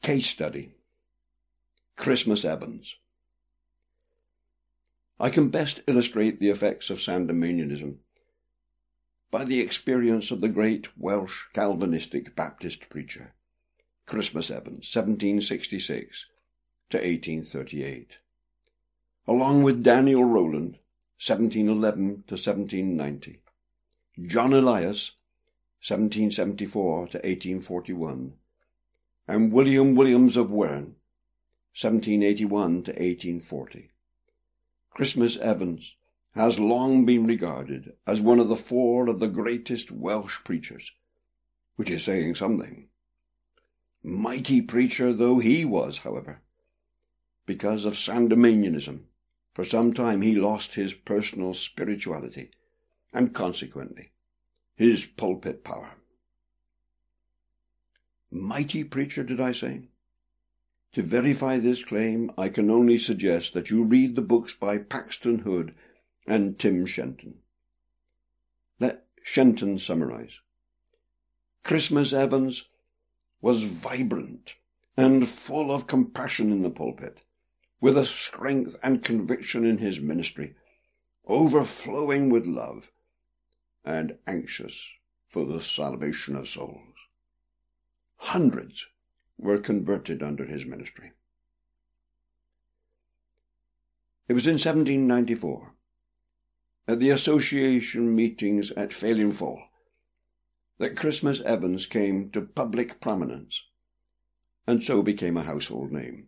Case study. Christmas Evans. I can best illustrate the effects of Sandemanianism by the experience of the great Welsh Calvinistic Baptist preacher, Christmas Evans, 1766 to 1838, along with Daniel Rowland, 1711 to 1790, John Elias, 1774 to 1841, and William Williams of Werne, 1781 to 1840. Christmas Evans has long been regarded as one of the four of the greatest Welsh preachers, which is saying something. Mighty preacher though he was, however, because of Sandemanianism, for some time he lost his personal spirituality, and consequently his pulpit power. Mighty preacher, did I say? To verify this claim, I can only suggest that you read the books by Paxton Hood and Tim Shenton. Let Shenton summarize. Christmas Evans was vibrant and full of compassion in the pulpit, with a strength and conviction in his ministry, overflowing with love, and anxious for the salvation of souls. Hundreds were converted under his ministry. It was in 1794, at the association meetings at Feiling Fall, that Christmas Evans came to public prominence, and so became a household name.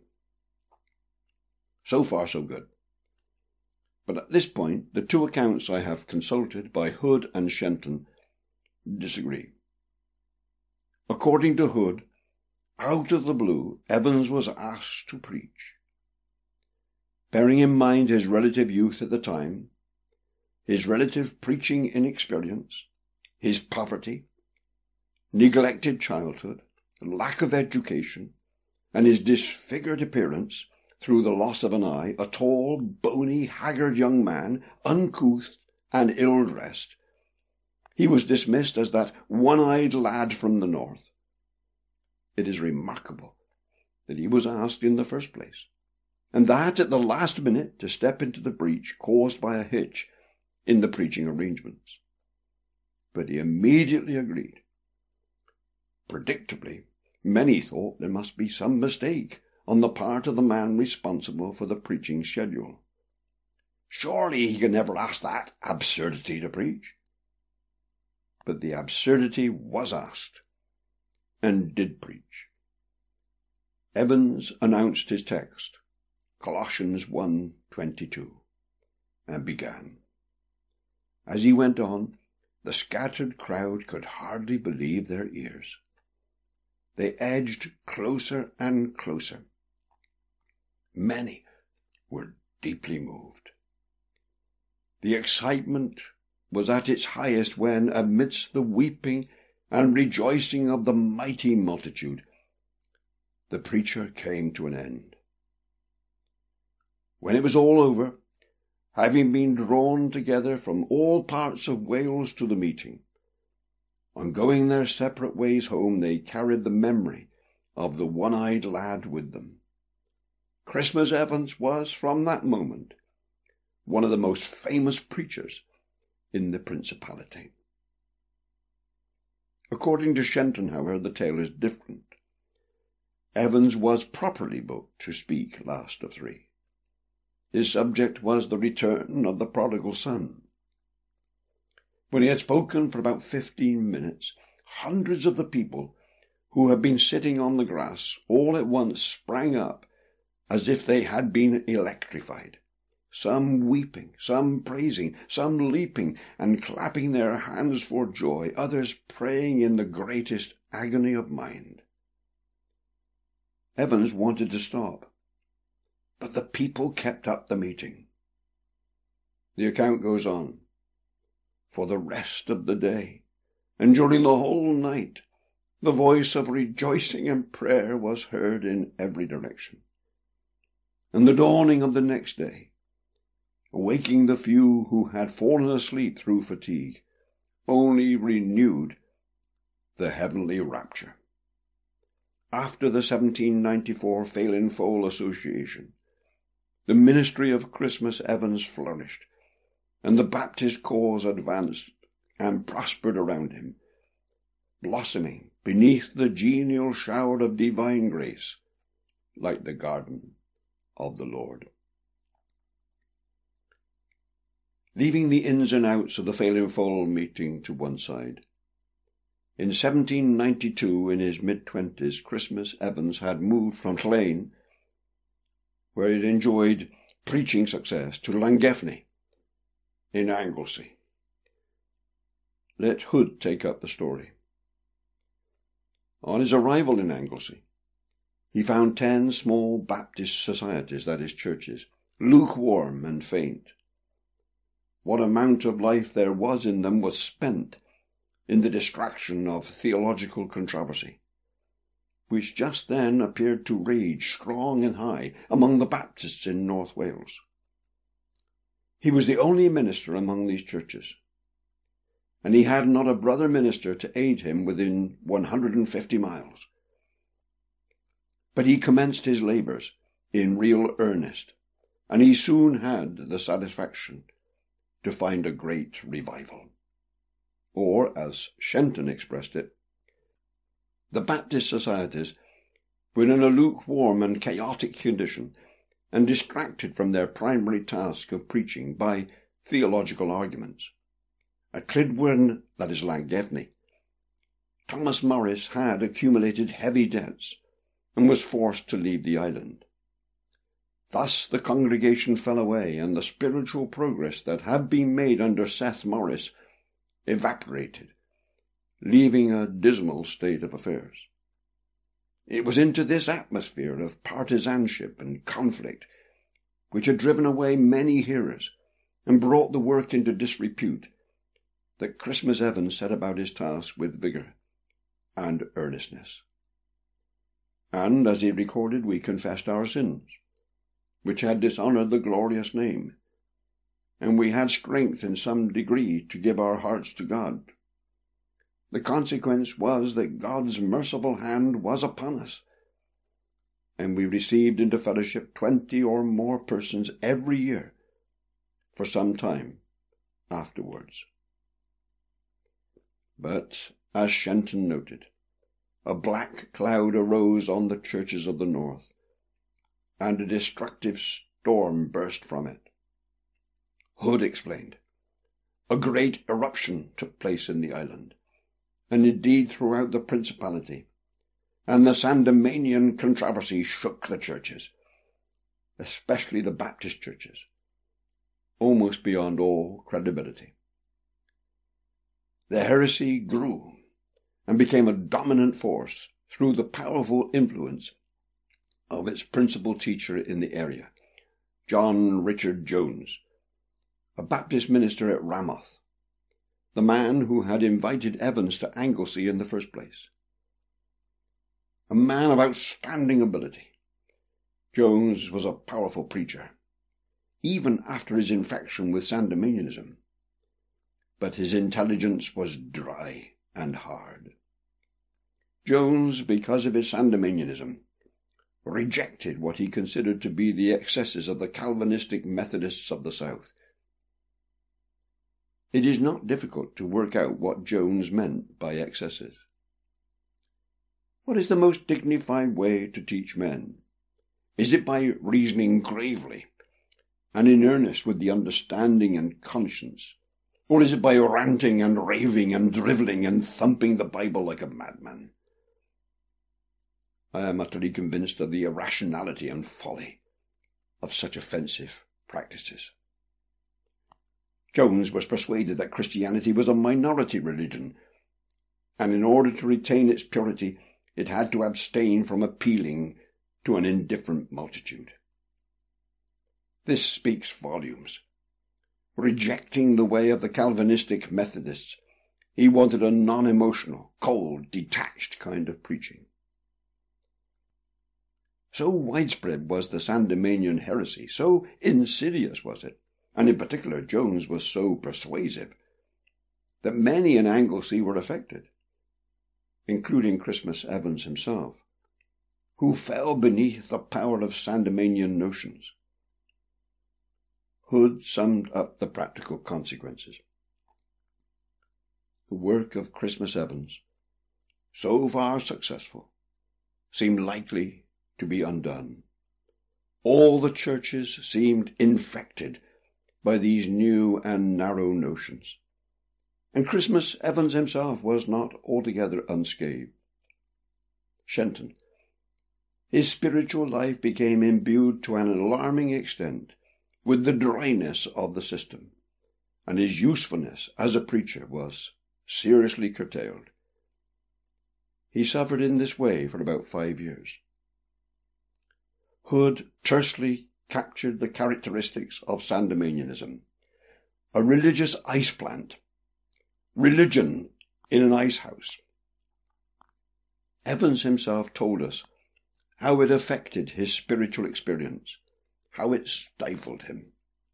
So far, so good. But at this point, the two accounts I have consulted by Hood and Shenton disagree. According to Hood, out of the blue, Evans was asked to preach. Bearing in mind his relative youth at the time, his relative preaching inexperience, his poverty, neglected childhood, lack of education, and his disfigured appearance through the loss of an eye, a tall, bony, haggard young man, uncouth and ill-dressed, he was dismissed as that one-eyed lad from the north. It is remarkable that he was asked in the first place, and that at the last minute to step into the breach caused by a hitch in the preaching arrangements. But he immediately agreed. Predictably, many thought there must be some mistake on the part of the man responsible for the preaching schedule. Surely he could never ask that absurdity to preach. But the absurdity was asked, and did preach. Evans announced his text, Colossians 1:22, and began. As he went on, the scattered crowd could hardly believe their ears. They edged closer and closer. Many were deeply moved. The excitement was at its highest when, amidst the weeping and rejoicing of the mighty multitude, the preacher came to an end. When it was all over, having been drawn together from all parts of Wales to the meeting, on going their separate ways home, they carried the memory of the one-eyed lad with them. Christmas Evans was, from that moment, one of the most famous preachers in the Principality. According to Shenton, however, the tale is different. Evans was properly booked to speak last of three. His subject was the return of the prodigal son. When he had spoken for about 15 minutes, hundreds of the people who had been sitting on the grass all at once sprang up as if they had been electrified, some weeping, some praising, some leaping and clapping their hands for joy, others praying in the greatest agony of mind. Evans wanted to stop, but the people kept up the meeting. The account goes on. For the rest of the day, and during the whole night, the voice of rejoicing and prayer was heard in every direction. And the dawning of the next day, awaking the few who had fallen asleep through fatigue, only renewed the heavenly rapture. after the 1794 Failing Foal Association, the ministry of Christmas Evans flourished, and the Baptist cause advanced and prospered around him, blossoming beneath the genial shower of divine grace, like the garden of the Lord. Leaving the ins and outs of the Failing Foal meeting to one side, in 1792, in his mid-twenties, Christmas Evans had moved from Slane, where he had enjoyed preaching success, to Llangefni, in Anglesey. Let Hood take up the story. On his arrival in Anglesey, he found 10 small Baptist societies, that is, churches, lukewarm and faint. What amount of life there was in them was spent in the distraction of theological controversy, which just then appeared to rage strong and high among the Baptists in North Wales. He was the only minister among these churches, and he had not a brother minister to aid him within 150 miles. But he commenced his labours in real earnest, and he soon had the satisfaction to find a great revival. Or, as Shenton expressed it, the Baptist societies were in a lukewarm and chaotic condition, and distracted from their primary task of preaching by theological arguments. At Clydwen, that is Llangefni, Thomas Morris had accumulated heavy debts and was forced to leave the island. Thus the congregation fell away, and the spiritual progress that had been made under Seth Morris evaporated, leaving a dismal state of affairs. It was into this atmosphere of partisanship and conflict which had driven away many hearers and brought the work into disrepute that Christmas Evans set about his task with vigour and earnestness. And, as he recorded, we confessed our sins, which had dishonoured the glorious name, and we had strength in some degree to give our hearts to God. The consequence was that God's merciful hand was upon us, and we received into fellowship 20 or more persons every year for some time afterwards. But, as Shenton noted, a black cloud arose on the churches of the north, and a destructive storm burst from it. Hood explained, a great eruption took place in the island, and indeed throughout the principality, and the Sandemanian controversy shook the churches, especially the Baptist churches, almost beyond all credibility. The heresy grew and became a dominant force through the powerful influence of its principal teacher in the area, John Richard Jones, a Baptist minister at Ramoth, the man who had invited Evans to Anglesey in the first place. A man of outstanding ability, Jones was a powerful preacher, even after his infection with Sandemanianism, but his intelligence was dry and hard. Jones, because of his Sandemanianism, rejected what he considered to be the excesses of the Calvinistic Methodists of the South. It is not difficult to work out what Jones meant by excesses. What is the most dignified way to teach men? Is it by reasoning gravely and in earnest with the understanding and conscience, or is it by ranting and raving and drivelling and thumping the Bible like a madman? I am utterly convinced of the irrationality and folly of such offensive practices. Jones was persuaded that Christianity was a minority religion, and in order to retain its purity, it had to abstain from appealing to an indifferent multitude. This speaks volumes. Rejecting the way of the Calvinistic Methodists, he wanted a non-emotional, cold, detached kind of preaching. So widespread was the Sandemanian heresy, so insidious was it, and in particular Jones was so persuasive, that many in Anglesey were affected, including Christmas Evans himself, who fell beneath the power of Sandemanian notions. Hood summed up the practical consequences. The work of Christmas Evans, so far successful, seemed likely to be undone. All the churches seemed infected by these new and narrow notions, and Christmas Evans himself was not altogether unscathed. Shenton. His spiritual life became imbued to an alarming extent with the dryness of the system, and his usefulness as a preacher was seriously curtailed. He suffered in this way for about 5 years. Hood tersely captured the characteristics of Sandemanianism, a religious ice plant, religion in an ice house. Evans himself told us how it affected his spiritual experience, how it stifled him.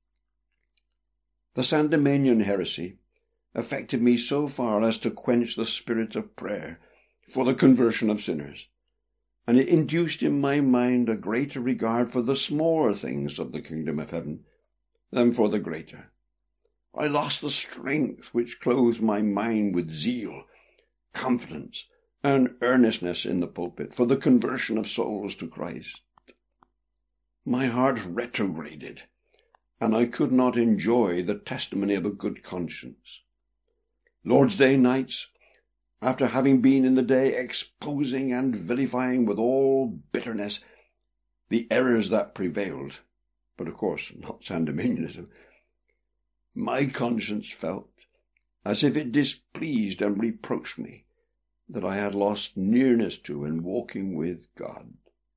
The Sandemanian heresy affected me so far as to quench the spirit of prayer for the conversion of sinners, and it induced in my mind a greater regard for the smaller things of the kingdom of heaven than for the greater. I lost the strength which clothed my mind with zeal, confidence, and earnestness in the pulpit for the conversion of souls to Christ. My heart retrograded, and I could not enjoy the testimony of a good conscience. Lord's Day nights, after having been in the day exposing and vilifying with all bitterness the errors that prevailed, but of course not Sandemanianism, my conscience felt as if it displeased and reproached me that I had lost nearness to and walking with God.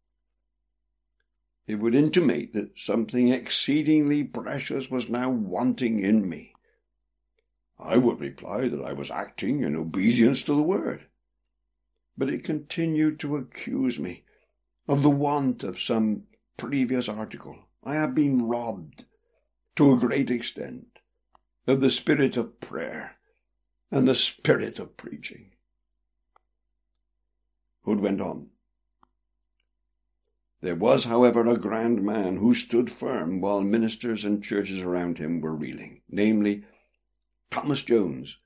It would intimate that something exceedingly precious was now wanting in me. I would reply that I was acting in obedience to the word, but it continued to accuse me of the want of some previous article. I have been robbed, to a great extent, of the spirit of prayer and the spirit of preaching. Hood went on. There was, however, a grand man who stood firm while ministers and churches around him were reeling, namely, Thomas Jones,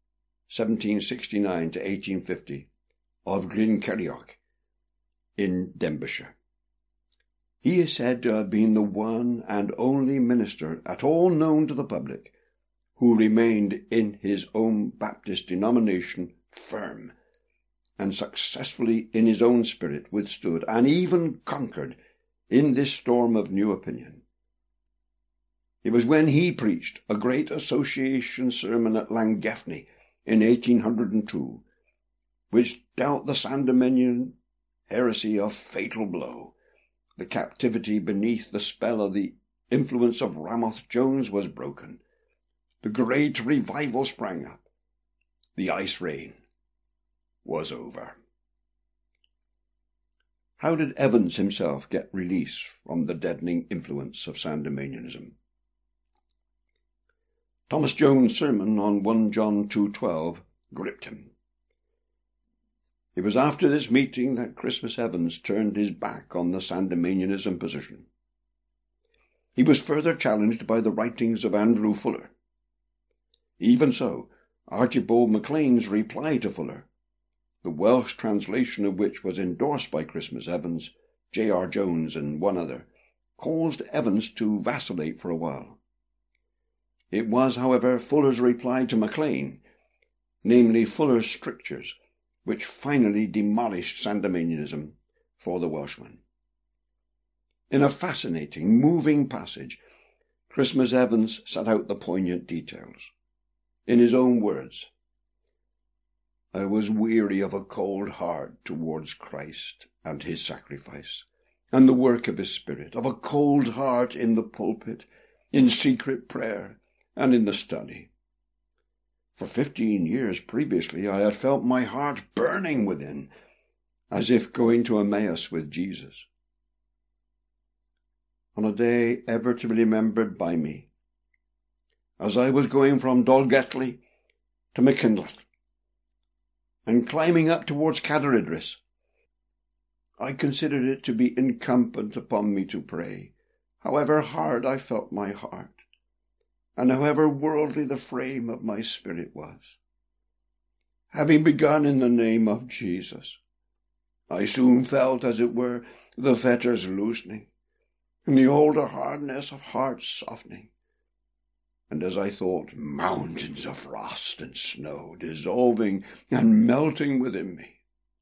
1769 to 1850, of Glencarriog, in Denbighshire. He is said to have been the one and only minister at all known to the public who remained in his own Baptist denomination firm, and successfully in his own spirit withstood and even conquered in this storm of new opinion. It was when he preached a great association sermon at Llangefni in 1802, which dealt the Sandemanian heresy a fatal blow. The captivity beneath the spell of the influence of Ramoth Jones was broken. The great revival sprang up. The ice reign was over. How did Evans himself get release from the deadening influence of Sandemanianism? Thomas Jones' sermon on 1 John 2:12 gripped him. It was after this meeting that Christmas Evans turned his back on the Sandemanianism position. He was further challenged by the writings of Andrew Fuller. Even so, Archibald MacLean's reply to Fuller, the Welsh translation of which was endorsed by Christmas Evans, J.R. Jones, and one other, caused Evans to vacillate for a while. It was, however, Fuller's reply to MacLean, namely Fuller's strictures, which finally demolished Sandemanianism for the Welshman. In a fascinating, moving passage, Christmas Evans set out the poignant details. In his own words, I was weary of a cold heart towards Christ and his sacrifice, and the work of his Spirit, of a cold heart in the pulpit, in secret prayer, and in the study. For 15 years previously I had felt my heart burning within, as if going to Emmaus with Jesus. On a day ever to be remembered by me, as I was going from Dolgethley to McKinley, and climbing up towards Cadair Idris, I considered it to be incumbent upon me to pray, however hard I felt my heart, and however worldly the frame of my spirit was. Having begun in the name of Jesus, I soon felt, as it were, the fetters loosening, and the older hardness of heart softening, and as I thought, mountains of frost and snow dissolving and melting within me.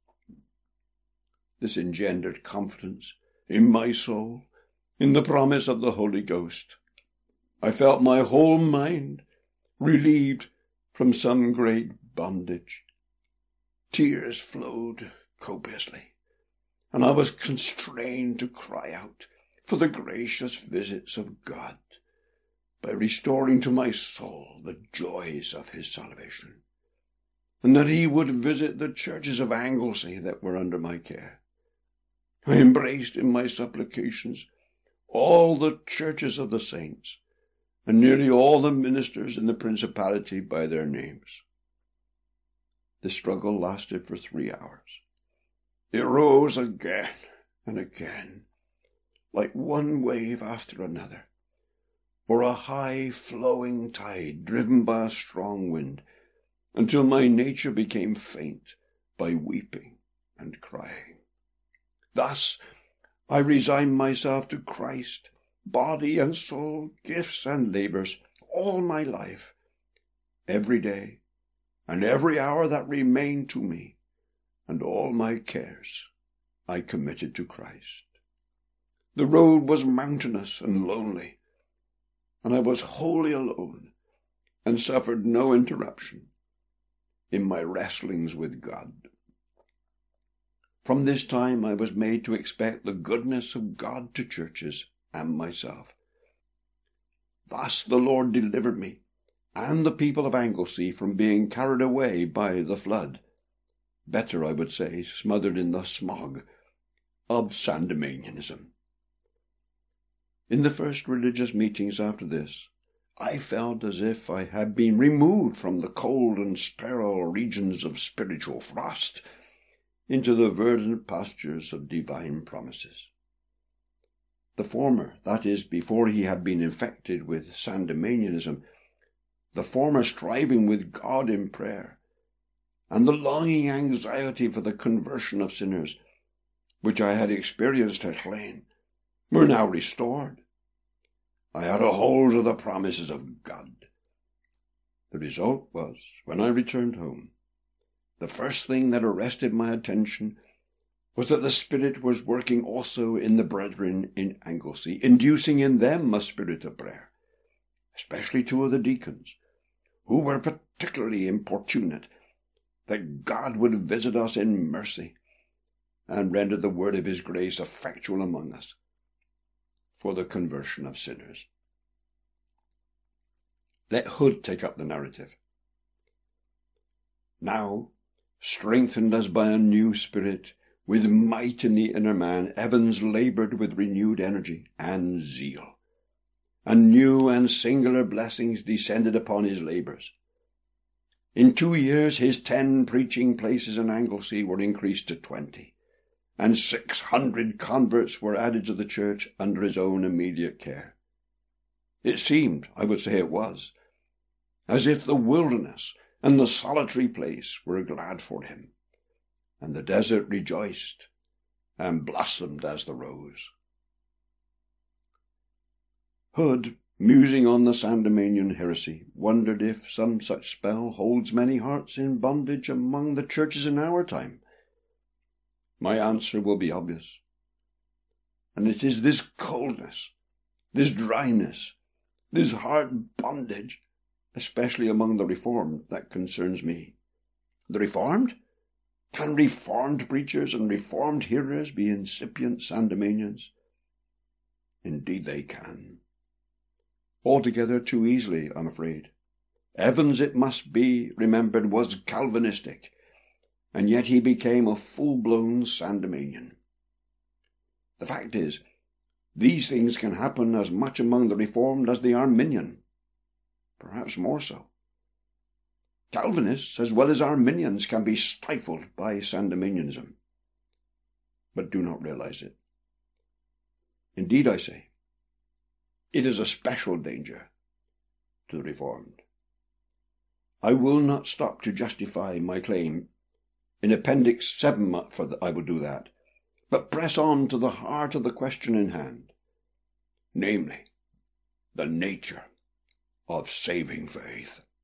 This engendered confidence in my soul, in the promise of the Holy Ghost. I felt my whole mind relieved from some great bondage. Tears flowed copiously, and I was constrained to cry out for the gracious visits of God, by restoring to my soul the joys of his salvation, and that he would visit the churches of Anglesey that were under my care. I embraced in my supplications all the churches of the saints, and nearly all the ministers in the principality by their names. The struggle lasted for 3 hours. It rose again and again, like one wave after another, or a high-flowing tide driven by a strong wind, until my nature became faint by weeping and crying. Thus I resigned myself to Christ, body and soul, gifts and labours, all my life, every day, and every hour that remained to me, and all my cares I committed to Christ. The road was mountainous and lonely, and I was wholly alone, and suffered no interruption in my wrestlings with God. From this time I was made to expect the goodness of God to churches and myself. Thus the Lord delivered me and the people of Anglesey from being carried away by the flood, better, I would say, smothered in the smog of Sandemanianism. In the first religious meetings after this, I felt as if I had been removed from the cold and sterile regions of spiritual frost into the verdant pastures of divine promises. The former, that is, before he had been infected with Sandemanianism, the former striving with God in prayer, and the longing anxiety for the conversion of sinners, which I had experienced at Llane, were now restored. I had a hold of the promises of God. The result was, when I returned home, the first thing that arrested my attention was that the Spirit was working also in the brethren in Anglesey, inducing in them a spirit of prayer, especially 2 of the deacons, who were particularly importunate that God would visit us in mercy and render the word of his grace effectual among us for the conversion of sinners. Let Hood take up the narrative. Now, strengthened as by a new spirit, with might in the inner man, Evans laboured with renewed energy and zeal, and new and singular blessings descended upon his labours. In 2 years his 10 preaching places in Anglesey were increased to 20, and 600 converts were added to the church under his own immediate care. It seemed, I would say it was, as if the wilderness and the solitary place were glad for him, and the desert rejoiced and blossomed as the rose. Hood, musing on the Sandemanian heresy, wondered if some such spell holds many hearts in bondage among the churches in our time. My answer will be obvious, and it is this coldness, this dryness, this hard bondage, especially among the Reformed, that concerns me. The Reformed? Can Reformed preachers and Reformed hearers be incipient Sandemanians? Indeed they can. Altogether too easily, I'm afraid. Evans, it must be remembered, was Calvinistic, and yet he became a full-blown Sandemanian. The fact is, these things can happen as much among the Reformed as the Arminian, perhaps more so. Calvinists as well as Arminians can be stifled by Sandemanianism. but do not realize it. Indeed, I say, it is a special danger to the Reformed. I will not stop to justify my claim. In Appendix 7, I will do that, but press on to the heart of the question in hand, namely, the nature of saving faith.